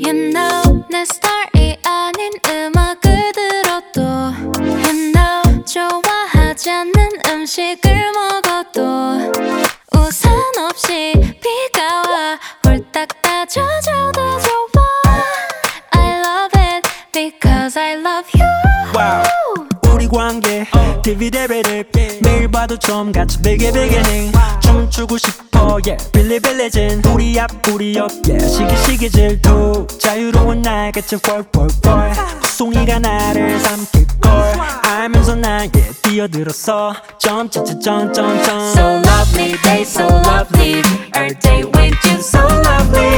You know 내 스타일이 아닌 음악을 들어도 You know 좋아하지 않는 음식을 먹어도 우산 없이 비가 와 홀딱 다 젖어도 좋아 I love it because I love you wow. 우리 관계 디비데비를 매일 봐도 좀 같이 베개베개ning 춤추고 싶어 yeah 빌리빌리진 우리 앞 우리 옆 yeah 시기시기 질투 자유로운 날같이 펄펄펄 송이가 나를 삼킬걸 알면서 나에게 뛰어들었어 점점점점점 So lovely day so lovely Every day with you so lovely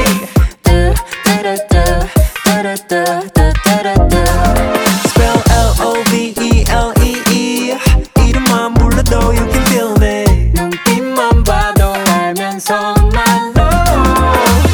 뚜뚜루뚜 뚜루뚜뚜뚜루뚜 Spell L-O-V-E-L-E-E 이름만 불러도 you can feel it 눈빛만 봐도 알면서 my love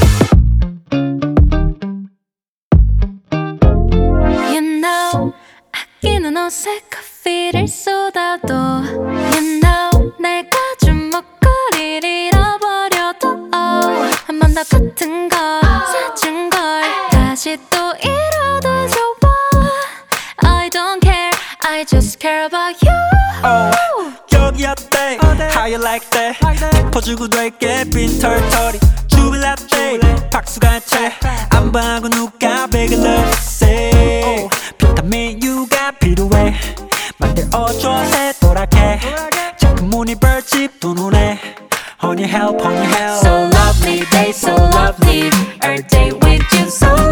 You know 아끼는 옷에 커피를 쏟아도 You know 내가 준 목걸이를 잃어버려도 한 번 더 같은 걸 사준 걸 다시 또 잃어도 좋아 I don't care I just care about you 여기 어때 How you like that 짚어주고 될게 빈 털털이 주빌라떼 박수가 채안 봐고 누가 베개 love say 비타민 U가 필요해 만들어줘 새도랗게 작은 무늬 벌집 두 눈에 Honey help honey help So lovely day so lovely Every day with you so